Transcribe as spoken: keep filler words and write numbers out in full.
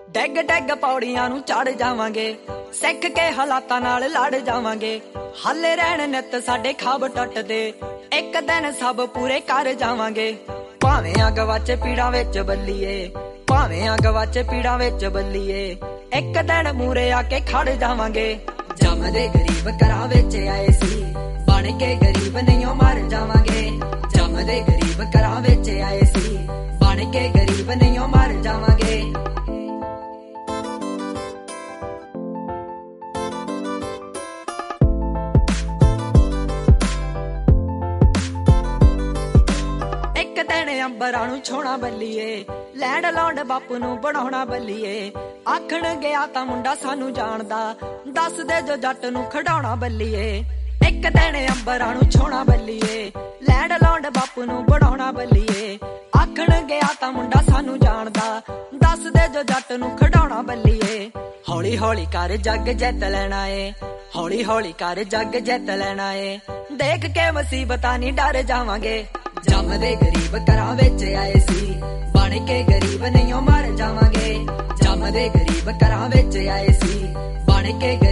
ਡੈਗ ਡੈਗ ਪੌੜੀਆਂ ਨੂੰ ਚੜ ਜਾਵਾਂਗੇ, ਸਿੱਖ ਕੇ ਹਾਲਾਤਾਂ ਨਾਲ ਲੜ ਜਾਵਾਂਗੇ। ਹਾਲੇ ਰਹਿਣ ਨਿੱਤ ਸਾਡੇ ਖਾਬ ਟੁੱਟਦੇ, ਇੱਕ ਦਿਨ ਸਭ ਪੂਰੇ ਕਰ ਜਾਵਾਂਗੇ। ਭਾਵੇਂ ਅੱਗ ਵਾਚੇ ਪੀੜਾਂ ਵਿੱਚ ਬੱਲੀਏ, ਭਾਵੇਂ ਅੱਗ ਵਾਚੇ ਪੀੜਾਂ ਵਿੱਚ ਬੱਲੀਏ, ਇੱਕ ਦਿਨ ਮੂਰੇ ਆ ਕੇ ਖੜ ਜਾਵਾਂਗੇ। ਜੰਮਦੇ ਗਰੀਬ ਘਰਾਂ ਵਿੱਚ ਆਏ ਸੀ, ਬਣ ਕੇ ਗਰੀਬ ਨਹੀਂ ਮਰ ਜਾਵਾਂਗੇ। ਜੰਮਦੇ ਗਰੀਬ ਘਰਾਂ ਵਿੱਚ ਆਏ ਸੀ, ਬਣ ਕੇ ਗਰੀਬ ਨਹੀਂ ਮਰ ਜਾਵਾਂਗੇ। ਇੱਕ ਦਿਨ ਅੰਬਰਾਂ ਨੂੰ ਛੋਣਾ ਬੱਲੀਏ, ਲੈਂਡ ਲੌਂਡ ਬਾਪੂ ਨੂੰ ਬਣਾਉਣਾ ਬੱਲੀਏ। ਆਖਣ ਗਿਆ ਤਾਂ ਮੁੰਡਾ ਸਾਨੂੰ ਜਾਣਦਾ, ਦੱਸ ਦੇ ਜੋ ਜੱਟ ਨੂੰ ਖਡਾਉਣਾ ਬੱਲੀਏ। ਇੱਕ ਦਿਨ ਅੰਬਰਾਂ ਨੂੰ ਛੋਣਾ ਬੱਲੀਏ, ਲੈਂਡ ਲੌਂਡ ਬਾਪੂ ਨੂੰ ਬਣਾਉਣਾ ਬੱਲੀਏ। ਆਖਣ ਗਿਆ ਤਾਂ ਮੁੰਡਾ ਸਾਨੂੰ ਜਾਣਦਾ, ਦੱਸ ਦੇ ਜੋ ਜੱਟ ਨੂੰ ਖਡਾਉਣਾ ਬੱਲੀਏ। ਹੌਲੀ ਹੌਲੀ ਕਰ ਜੱਗ ਜਿੱਤ ਲੈਣਾ ਏ, ਹੌਲੀ ਹੌਲੀ ਕਰ ਜੱਗ ਜਿੱਤ ਲੈਣਾ ਏ। ਦੇਖ ਕੇ ਮੁਸੀਬਤਾਂ ਨਹੀਂ ਡਰ ਜਾਵਾਂਗੇ। ਜੰਮਦੇ ਗਰੀਬ ਘਰਾਂ ਵਿੱਚ ਆਏ ਸੀ, ਬਣ ਕੇ ਗਰੀਬ ਨਹੀਂ ਮਰ ਜਾਵਾਂਗੇ। ਜੰਮਦੇ ਗਰੀਬ ਘਰਾਂ ਵਿੱਚ ਆਏ ਸੀ, ਬਣ ਕੇ